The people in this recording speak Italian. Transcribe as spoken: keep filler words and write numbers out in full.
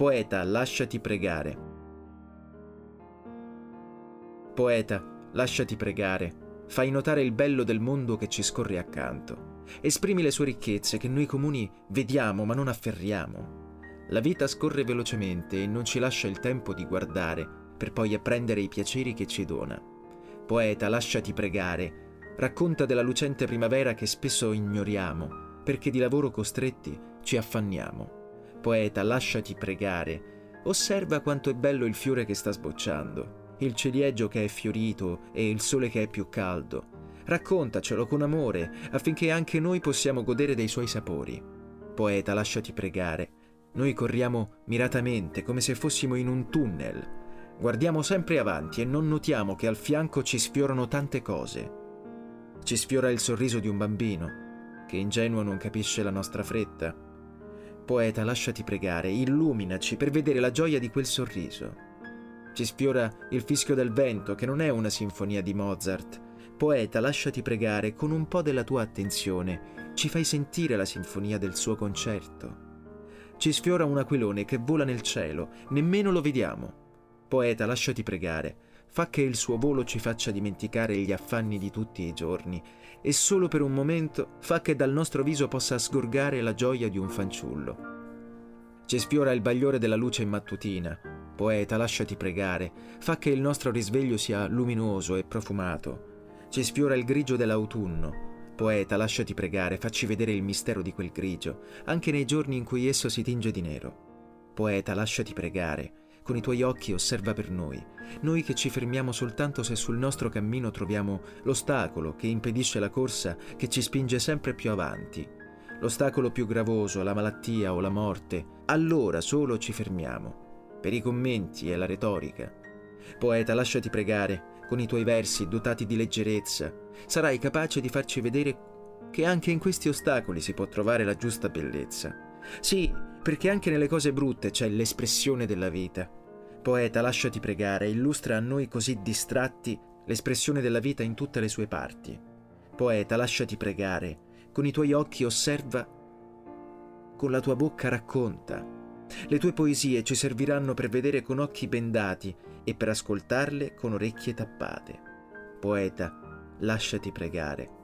Poeta, lasciati pregare. Poeta, lasciati pregare. Fai notare il bello del mondo che ci scorre accanto. Esprimi le sue ricchezze che noi comuni vediamo ma non afferriamo. La vita scorre velocemente e non ci lascia il tempo di guardare per poi apprendere i piaceri che ci dona. Poeta, lasciati pregare. Racconta della lucente primavera che spesso ignoriamo perché di lavoro costretti ci affanniamo. Poeta, lasciati pregare. Osserva quanto è bello il fiore che sta sbocciando, il ciliegio che è fiorito e il sole che è più caldo. Raccontacelo con amore affinché anche noi possiamo godere dei suoi sapori. Poeta, lasciati pregare. Noi corriamo miratamente come se fossimo in un tunnel. Guardiamo sempre avanti e non notiamo che al fianco ci sfiorano tante cose. Ci sfiora il sorriso di un bambino che ingenuo non capisce la nostra fretta. Poeta, lasciati pregare, illuminaci per vedere la gioia di quel sorriso. Ci sfiora il fischio del vento, che non è una sinfonia di Mozart. Poeta, lasciati pregare, con un po' della tua attenzione ci fai sentire la sinfonia del suo concerto. Ci sfiora un aquilone che vola nel cielo, nemmeno lo vediamo. Poeta, lasciati pregare, fa che il suo volo ci faccia dimenticare gli affanni di tutti i giorni e solo per un momento fa che dal nostro viso possa sgorgare la gioia di un fanciullo. Ci sfiora il bagliore della luce mattutina. Poeta, lasciati pregare, fa che il nostro risveglio sia luminoso e profumato. Ci sfiora il grigio dell'autunno. Poeta, lasciati pregare, facci vedere il mistero di quel grigio, anche nei giorni in cui esso si tinge di nero. Poeta, lasciati pregare, con i tuoi occhi osserva per noi, noi che ci fermiamo soltanto se sul nostro cammino troviamo l'ostacolo che impedisce la corsa che ci spinge sempre più avanti. L'ostacolo più gravoso, la malattia o la morte, allora solo ci fermiamo, per i commenti e la retorica. Poeta, lasciati pregare, con i tuoi versi dotati di leggerezza, sarai capace di farci vedere che anche in questi ostacoli si può trovare la giusta bellezza. Sì, perché anche nelle cose brutte c'è l'espressione della vita. Poeta, lasciati pregare, illustra a noi così distratti l'espressione della vita in tutte le sue parti. Poeta, lasciati pregare, con i tuoi occhi osserva, con la tua bocca racconta. Le tue poesie ci serviranno per vedere con occhi bendati e per ascoltarle con orecchie tappate. Poeta, lasciati pregare.